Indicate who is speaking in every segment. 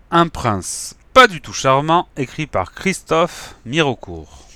Speaker 1: Un prince pas du tout charmant, écrit par Christophe Mirecourt.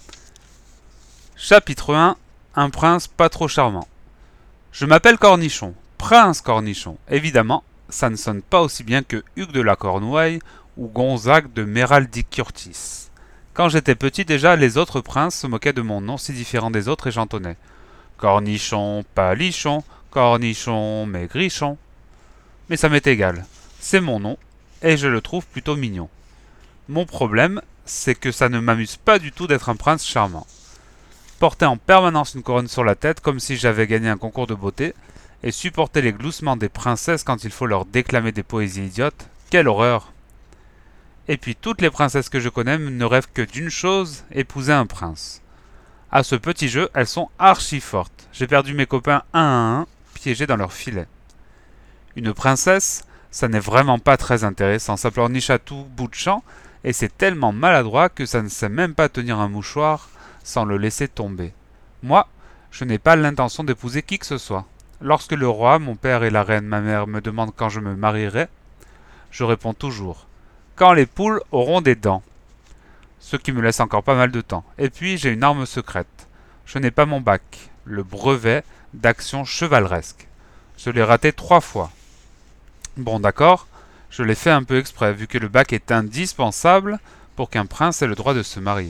Speaker 1: Chapitre 1. Un prince pas trop charmant. Je m'appelle Cornichon, Prince Cornichon. Évidemment, ça ne sonne pas aussi bien que Hugues de la Cornouaille ou Gonzague de Méraldic Curtis. Quand j'étais petit déjà, les autres princes se moquaient de mon nom si différent des autres et chantonnaient Cornichon, Palichon, Cornichon, Maigrichon. Mais ça m'est égal, c'est mon nom, et je le trouve plutôt mignon. Mon problème, c'est que ça ne m'amuse pas du tout d'être un prince charmant. Porter en permanence une couronne sur la tête comme si j'avais gagné un concours de beauté, et supporter les gloussements des princesses quand il faut leur déclamer des poésies idiotes, quelle horreur! Et puis toutes les princesses que je connais ne rêvent que d'une chose, épouser un prince. À ce petit jeu, elles sont archi fortes. J'ai perdu mes copains un à un, piégés dans leur filet. Une princesse, ça n'est vraiment pas très intéressant, ça pleurniche à tout bout de champ, et c'est tellement maladroit que ça ne sait même pas tenir un mouchoir sans le laisser tomber. Moi, je n'ai pas l'intention d'épouser qui que ce soit. Lorsque le roi, mon père et la reine, ma mère, me demandent quand je me marierai, je réponds toujours quand les poules auront des dents. Ce qui me laisse encore pas mal de temps. Et puis j'ai une arme secrète. Je n'ai pas mon bac, le brevet d'action chevaleresque. Je l'ai raté 3 fois. Bon d'accord, je l'ai fait un peu exprès, vu que le bac est indispensable pour qu'un prince ait le droit de se marier.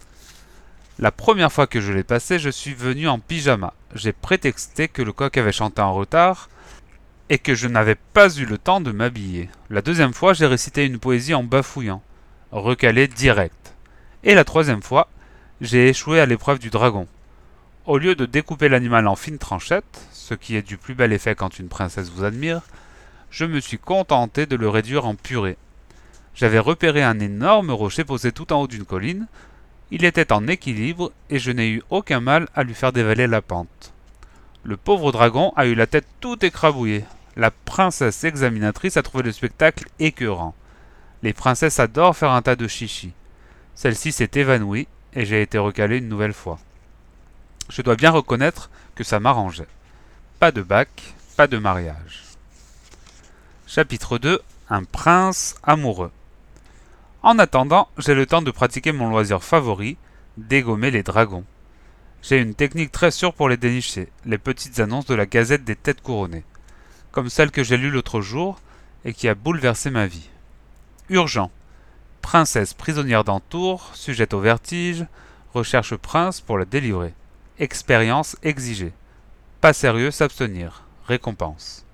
Speaker 1: La première fois que je l'ai passé, je suis venu en pyjama. J'ai prétexté que le coq avait chanté en retard et que je n'avais pas eu le temps de m'habiller. La deuxième fois, j'ai récité une poésie en bafouillant, recalé direct. Et la troisième fois, j'ai échoué à l'épreuve du dragon. Au lieu de découper l'animal en fines tranchettes, ce qui est du plus bel effet quand une princesse vous admire, je me suis contenté de le réduire en purée. J'avais repéré un énorme rocher posé tout en haut d'une colline. Il était en équilibre et je n'ai eu aucun mal à lui faire dévaler la pente. Le pauvre dragon a eu la tête tout écrabouillée. La princesse examinatrice a trouvé le spectacle écœurant. Les princesses adorent faire un tas de chichis. Celle-ci s'est évanouie et j'ai été recalé une nouvelle fois. Je dois bien reconnaître que ça m'arrangeait. Pas de bac, pas de mariage. Chapitre 2. Un prince amoureux. En attendant, j'ai le temps de pratiquer mon loisir favori, dégommer les dragons. J'ai une technique très sûre pour les dénicher, les petites annonces de la Gazette des Têtes Couronnées, comme celle que j'ai lue l'autre jour et qui a bouleversé ma vie. Urgent. Princesse prisonnière d'Antour, sujette au vertige, recherche prince pour la délivrer. Expérience exigée. Pas sérieux, s'abstenir. Récompense.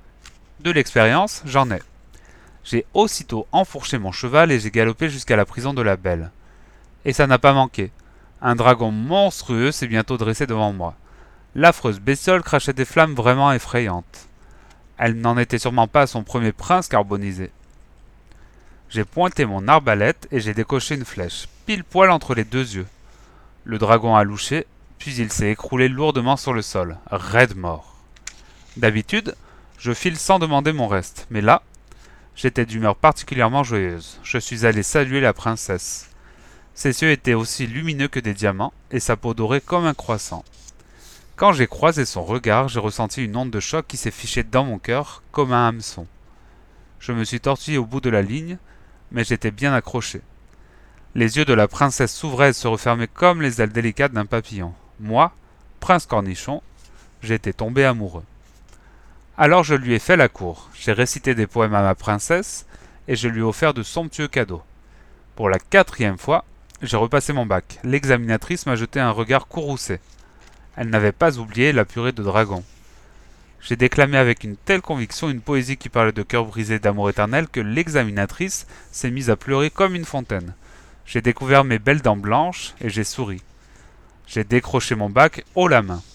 Speaker 1: De l'expérience, j'en ai. J'ai aussitôt enfourché mon cheval et j'ai galopé jusqu'à la prison de la Belle. Et ça n'a pas manqué. Un dragon monstrueux s'est bientôt dressé devant moi. L'affreuse bestiole crachait des flammes vraiment effrayantes. Elle n'en était sûrement pas à son premier prince carbonisé. J'ai pointé mon arbalète et j'ai décoché une flèche, pile poil entre les deux yeux. Le dragon a louché, puis il s'est écroulé lourdement sur le sol, raide mort. D'habitude, je file sans demander mon reste, mais là, j'étais d'humeur particulièrement joyeuse. Je suis allé saluer la princesse. Ses yeux étaient aussi lumineux que des diamants, et sa peau dorée comme un croissant. Quand j'ai croisé son regard, j'ai ressenti une onde de choc qui s'est fichée dans mon cœur comme un hameçon. Je me suis tortillé au bout de la ligne, mais j'étais bien accroché. Les yeux de la princesse s'ouvraient et se refermaient comme les ailes délicates d'un papillon. Moi, prince Cornichon, j'étais tombé amoureux. Alors je lui ai fait la cour. J'ai récité des poèmes à ma princesse et je lui ai offert de somptueux cadeaux. Pour la 4e fois, j'ai repassé mon bac. L'examinatrice m'a jeté un regard courroucé. Elle n'avait pas oublié la purée de dragon. J'ai déclamé avec une telle conviction une poésie qui parlait de cœur brisé d'amour éternel que l'examinatrice s'est mise à pleurer comme une fontaine. J'ai découvert mes belles dents blanches et j'ai souri. J'ai décroché mon bac haut la main.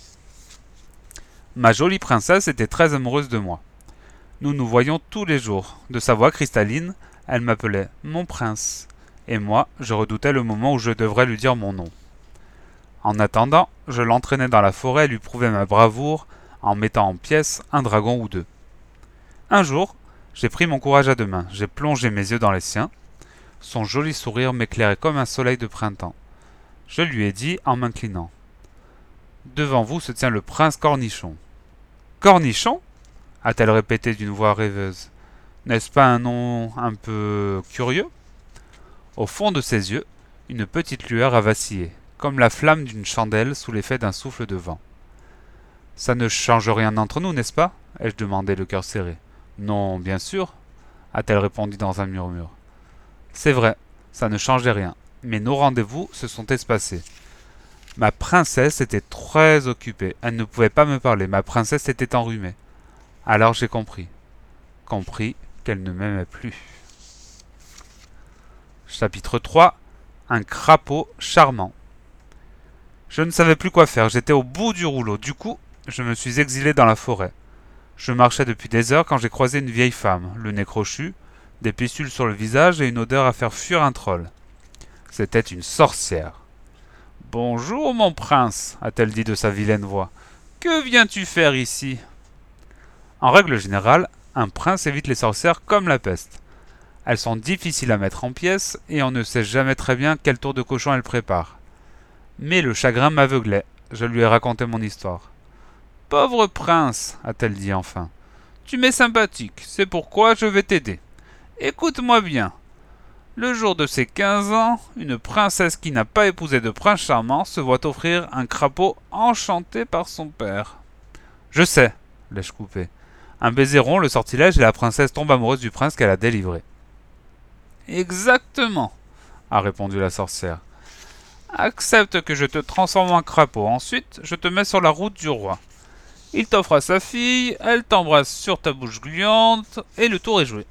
Speaker 1: Ma jolie princesse était très amoureuse de moi. Nous nous voyions tous les jours. De sa voix cristalline, elle m'appelait mon prince. Et moi, je redoutais le moment où je devrais lui dire mon nom. En attendant, je l'entraînais dans la forêt et lui prouvais ma bravoure en mettant en pièces un dragon ou deux. Un jour, j'ai pris mon courage à deux mains. J'ai plongé mes yeux dans les siens. Son joli sourire m'éclairait comme un soleil de printemps. Je lui ai dit en m'inclinant. Devant vous se tient le prince Cornichon. Cornichon? A-t-elle répété d'une voix rêveuse. N'est-ce pas un nom un peu curieux? Au fond de ses yeux, une petite lueur a vacillé, comme la flamme d'une chandelle sous l'effet d'un souffle de vent. Ça ne change rien entre nous, n'est-ce pas? Ai-je demandé le cœur serré. Non, bien sûr, a-t-elle répondu dans un murmure. C'est vrai, ça ne changeait rien, mais nos rendez-vous se sont espacés. Ma princesse était très occupée, elle ne pouvait pas me parler, ma princesse était enrhumée. Alors j'ai compris. Compris qu'elle ne m'aimait plus. Chapitre 3. Un crapaud charmant. Je ne savais plus quoi faire, j'étais au bout du rouleau. Du coup, je me suis exilé dans la forêt. Je marchais depuis des heures quand j'ai croisé une vieille femme, le nez crochu, des pistules sur le visage et une odeur à faire fuir un troll. C'était une sorcière. Bonjour, mon prince, a-t-elle dit de sa vilaine voix. Que viens-tu faire ici? En règle générale, un prince évite les sorcières comme la peste. Elles sont difficiles à mettre en pièces et on ne sait jamais très bien quel tour de cochon elles préparent. Mais le chagrin m'aveuglait. Je lui ai raconté mon histoire. Pauvre prince, a-t-elle dit enfin. Tu m'es sympathique, c'est pourquoi je vais t'aider. Écoute-moi bien. Le jour de ses 15 ans, une princesse qui n'a pas épousé de prince charmant se voit offrir un crapaud enchanté par son père. Je sais, l'ai-je coupé. Un baiser rompt le sortilège et la princesse tombe amoureuse du prince qu'elle a délivré. Exactement, a répondu la sorcière. Accepte que je te transforme en crapaud. Ensuite, je te mets sur la route du roi. Il t'offre à sa fille, elle t'embrasse sur ta bouche gluante, et le tour est joué.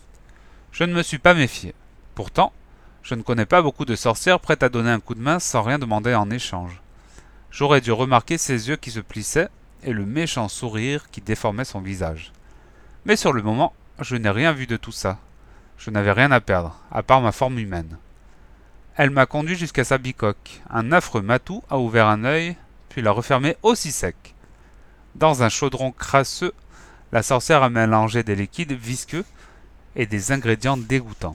Speaker 1: Je ne me suis pas méfié. Pourtant, je ne connais pas beaucoup de sorcières prêtes à donner un coup de main sans rien demander en échange. J'aurais dû remarquer ses yeux qui se plissaient et le méchant sourire qui déformait son visage. Mais sur le moment, je n'ai rien vu de tout ça. Je n'avais rien à perdre, à part ma forme humaine. Elle m'a conduit jusqu'à sa bicoque. Un affreux matou a ouvert un œil, puis l'a refermé aussi sec. Dans un chaudron crasseux, la sorcière a mélangé des liquides visqueux et des ingrédients dégoûtants.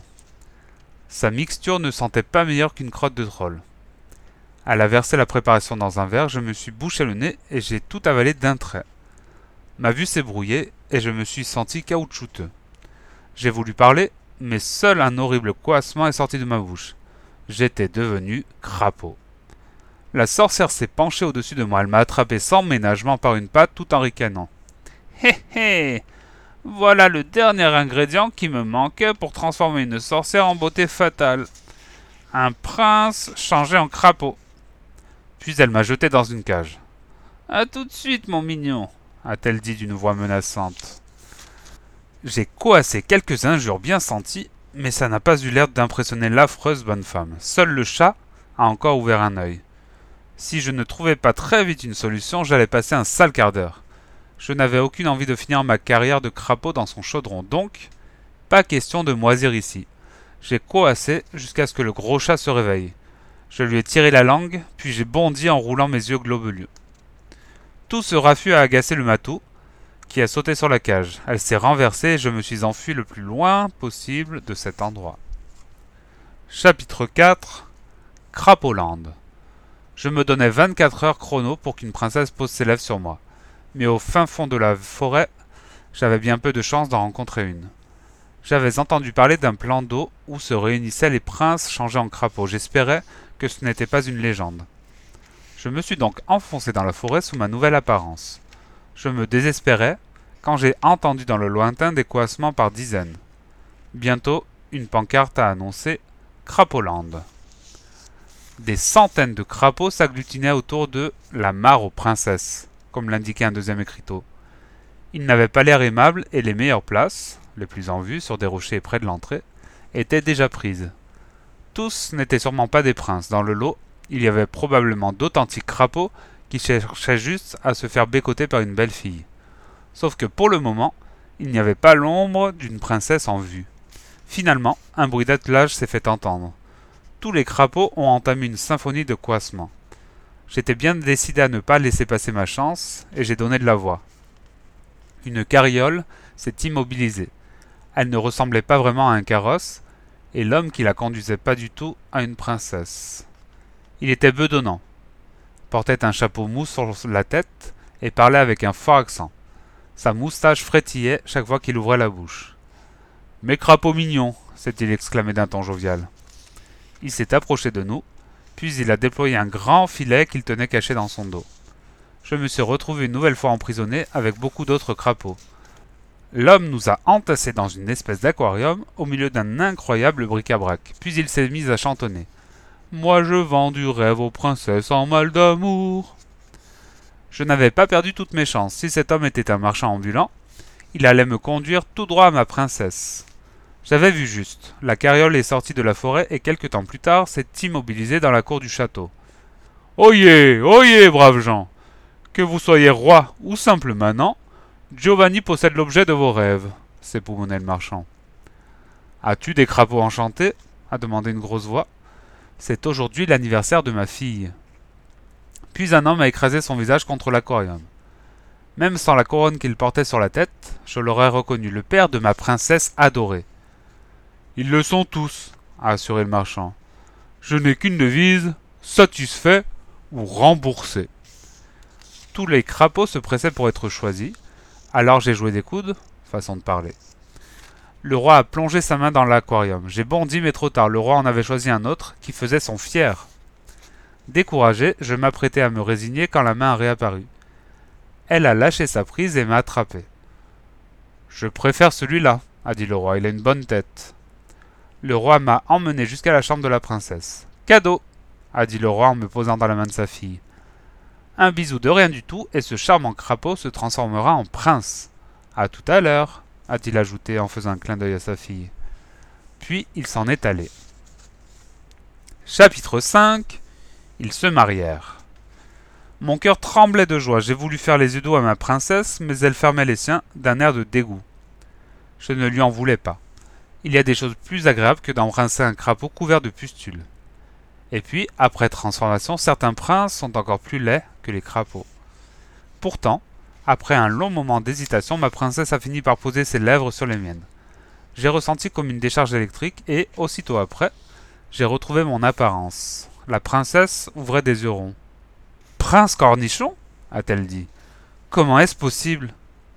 Speaker 1: Sa mixture ne sentait pas meilleure qu'une crotte de troll. Elle a versé la préparation dans un verre, je me suis bouché le nez et j'ai tout avalé d'un trait. Ma vue s'est brouillée et je me suis senti caoutchouteux. J'ai voulu parler, mais seul un horrible coassement est sorti de ma bouche. J'étais devenu crapaud. La sorcière s'est penchée au-dessus de moi. Elle m'a attrapé sans ménagement par une patte tout en ricanant. Hé hé! Voilà le dernier ingrédient qui me manquait pour transformer une sorcière en beauté fatale. Un prince changé en crapaud. Puis elle m'a jeté dans une cage. À tout de suite, mon mignon, a-t-elle dit d'une voix menaçante. J'ai coassé quelques injures bien senties, mais ça n'a pas eu l'air d'impressionner l'affreuse bonne femme. Seul le chat a encore ouvert un œil. Si je ne trouvais pas très vite une solution, j'allais passer un sale quart d'heure. Je n'avais aucune envie de finir ma carrière de crapaud dans son chaudron, donc pas question de moisir ici. J'ai coassé jusqu'à ce que le gros chat se réveille. Je lui ai tiré la langue, puis j'ai bondi en roulant mes yeux globuleux. Tout ce raffut a agacé le matou, qui a sauté sur la cage. Elle s'est renversée et je me suis enfui le plus loin possible de cet endroit. Chapitre 4. Crapaud-land. Je me donnais 24 heures chrono pour qu'une princesse pose ses lèvres sur moi. Mais au fin fond de la forêt, j'avais bien peu de chance d'en rencontrer une. J'avais entendu parler d'un plan d'eau où se réunissaient les princes changés en crapauds. J'espérais que ce n'était pas une légende. Je me suis donc enfoncé dans la forêt sous ma nouvelle apparence. Je me désespérais quand j'ai entendu dans le lointain des coassements par dizaines. Bientôt, une pancarte a annoncé Crapaud-land. Des centaines de crapauds s'agglutinaient autour de la mare aux princesses, comme l'indiquait un deuxième écriteau. Ils n'avaient pas l'air aimables et les meilleures places, les plus en vue sur des rochers près de l'entrée, étaient déjà prises. Tous n'étaient sûrement pas des princes. Dans le lot, il y avait probablement d'authentiques crapauds qui cherchaient juste à se faire bécoter par une belle fille. Sauf que pour le moment, il n'y avait pas l'ombre d'une princesse en vue. Finalement, un bruit d'attelage s'est fait entendre. Tous les crapauds ont entamé une symphonie de coassements. J'étais bien décidé à ne pas laisser passer ma chance, et j'ai donné de la voix. Une carriole s'est immobilisée. Elle ne ressemblait pas vraiment à un carrosse, et l'homme qui la conduisait pas du tout à une princesse. Il était bedonnant, portait un chapeau mou sur la tête et parlait avec un fort accent. Sa moustache frétillait chaque fois qu'il ouvrait la bouche. Mes crapauds mignons, s'est-il exclamé d'un ton jovial. Il s'est approché de nous, puis il a déployé un grand filet qu'il tenait caché dans son dos. Je me suis retrouvé une nouvelle fois emprisonné avec beaucoup d'autres crapauds. L'homme nous a entassés dans une espèce d'aquarium au milieu d'un incroyable bric-à-brac, puis il s'est mis à chantonner. Moi je vends du rêve aux princesses en mal d'amour. Je n'avais pas perdu toutes mes chances. Si cet homme était un marchand ambulant, il allait me conduire tout droit à ma princesse. J'avais vu juste. La carriole est sortie de la forêt et quelque temps plus tard s'est immobilisée dans la cour du château. Oyez, oyez, braves gens! Que vous soyez roi ou simple manant, Giovanni possède l'objet de vos rêves, s'époumonnait le marchand. As-tu des crapauds enchantés? A demandé une grosse voix. C'est aujourd'hui l'anniversaire de ma fille. Puis un homme a écrasé son visage contre l'aquarium. Même sans la couronne qu'il portait sur la tête, je l'aurais reconnu, le père de ma princesse adorée. Ils le sont tous, a assuré le marchand. Je n'ai qu'une devise, satisfait ou remboursé. Tous les crapauds se pressaient pour être choisis, alors j'ai joué des coudes, façon de parler. Le roi a plongé sa main dans l'aquarium. J'ai bondi mais trop tard, le roi en avait choisi un autre qui faisait son fier. Découragé, je m'apprêtais à me résigner quand la main a réapparu. Elle a lâché sa prise et m'a attrapé. Je préfère celui-là, a dit le roi, il a une bonne tête. Le roi m'a emmené jusqu'à la chambre de la princesse. Cadeau, a dit le roi en me posant dans la main de sa fille. Un bisou de rien du tout et ce charmant crapaud se transformera en prince. À tout à l'heure, a-t-il ajouté en faisant un clin d'œil à sa fille. Puis il s'en est allé. Chapitre 5. Ils se marièrent. Mon cœur tremblait de joie. J'ai voulu faire les yeux doux à ma princesse, mais elle fermait les siens d'un air de dégoût. Je ne lui en voulais pas. Il y a des choses plus agréables que d'embrasser un crapaud couvert de pustules. Et puis, après transformation, certains princes sont encore plus laids que les crapauds. Pourtant, après un long moment d'hésitation, ma princesse a fini par poser ses lèvres sur les miennes. J'ai ressenti comme une décharge électrique et, aussitôt après, j'ai retrouvé mon apparence. La princesse ouvrait des yeux ronds. « Prince Cornichon ?» a-t-elle dit. « Comment est-ce possible ?»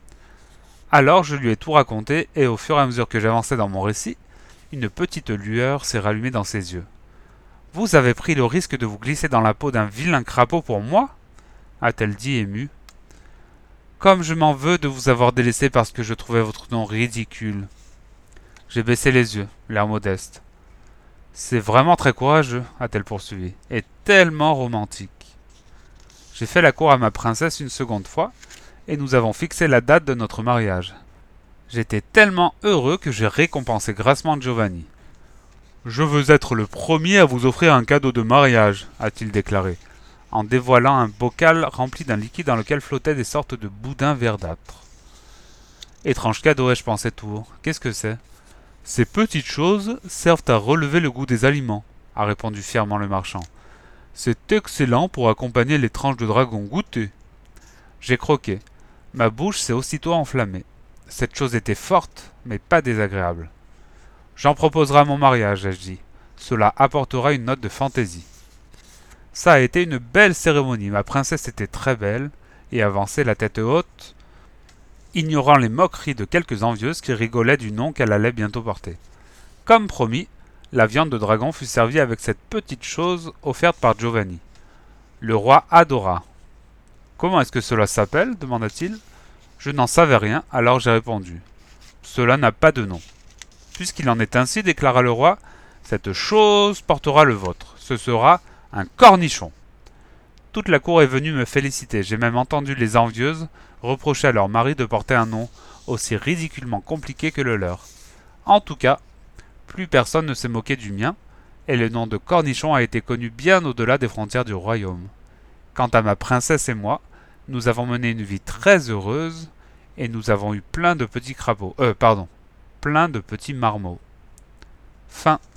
Speaker 1: Alors je lui ai tout raconté et au fur et à mesure que j'avançais dans mon récit, une petite lueur s'est rallumée dans ses yeux. « Vous avez pris le risque de vous glisser dans la peau d'un vilain crapaud pour moi ?» a-t-elle dit émue. « Comme je m'en veux de vous avoir délaissé parce que je trouvais votre nom ridicule. » J'ai baissé les yeux, l'air modeste. « C'est vraiment très courageux, a-t-elle poursuivi, et tellement romantique. » J'ai fait la cour à ma princesse une seconde fois, et nous avons fixé la date de notre mariage. J'étais tellement heureux que j'ai récompensé grassement Giovanni. « Je veux être le premier à vous offrir un cadeau de mariage, a-t-il déclaré, en dévoilant un bocal rempli d'un liquide dans lequel flottaient des sortes de boudins verdâtres. Étrange cadeau, ai-je pensé tout haut. Qu'est-ce que c'est? Ces petites choses servent à relever le goût des aliments, a répondu fièrement le marchand. C'est excellent pour accompagner les tranches de dragon. Goûtez. J'ai croqué. Ma bouche s'est aussitôt enflammée. Cette chose était forte, mais pas désagréable. J'en proposerai à mon mariage, ai-je dit. Cela apportera une note de fantaisie. Ça a été une belle cérémonie. Ma princesse était très belle et avançait la tête haute, ignorant les moqueries de quelques envieuses qui rigolaient du nom qu'elle allait bientôt porter. Comme promis, la viande de dragon fut servie avec cette petite chose offerte par Giovanni. Le roi adora. « Comment est-ce que cela s'appelle » demanda-t-il. Je n'en savais rien, alors j'ai répondu. « Cela n'a pas de nom. »« Puisqu'il en est ainsi, déclara le roi, cette chose portera le vôtre. Ce sera un cornichon. » Toute la cour est venue me féliciter. J'ai même entendu les envieuses reprocher à leur mari de porter un nom aussi ridiculement compliqué que le leur. En tout cas, plus personne ne s'est moqué du mien, et le nom de Cornichon a été connu bien au-delà des frontières du royaume. Quant à ma princesse et moi, nous avons mené une vie très heureuse, et nous avons eu plein de petits crapauds. Plein de petits marmots. Fin.